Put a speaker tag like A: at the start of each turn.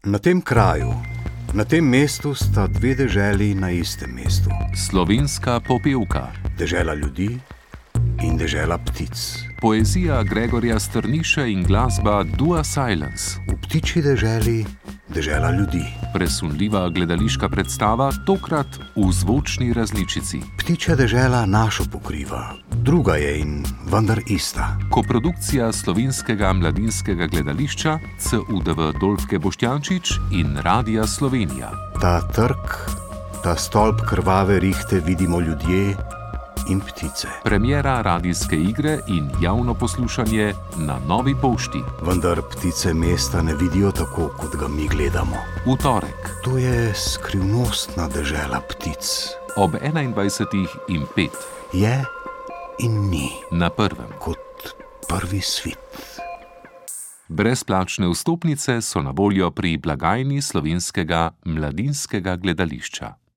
A: Na tem kraju, na tem mestu sta dve deželi na istem mestu.
B: Slovenska popevka.
A: Dežela ljudi in dežela ptic.
B: Poezija Gregorja Strniše in glasba Dua Silence.
A: V ptičji deželi dežela ljudi.
B: Presunljiva gledališka predstava, tokrat v zvočni različici.
A: Ptičja dežela našo pokriva, druga je in vendar ista.
B: Koprodukcija Slovenskega mladinskega gledališča, CUDV Dolfke Boštjančič in Radia Slovenija.
A: Ta trg, ta stolp krvave rihte vidimo ljudje in ptice.
B: Premiera radijske igre in javno poslušanje na Novi pošti.
A: Vendar ptice mesta ne vidijo tako, kot ga mi gledamo.
B: V torek.
A: To je skrivnostna dežela ptic.
B: Ob 21:05.
A: Je in ni.
B: Na Prvem.
A: Kot prvi svit.
B: Brezplačne vstopnice so na voljo pri blagajni Slovenskega mladinskega gledališča.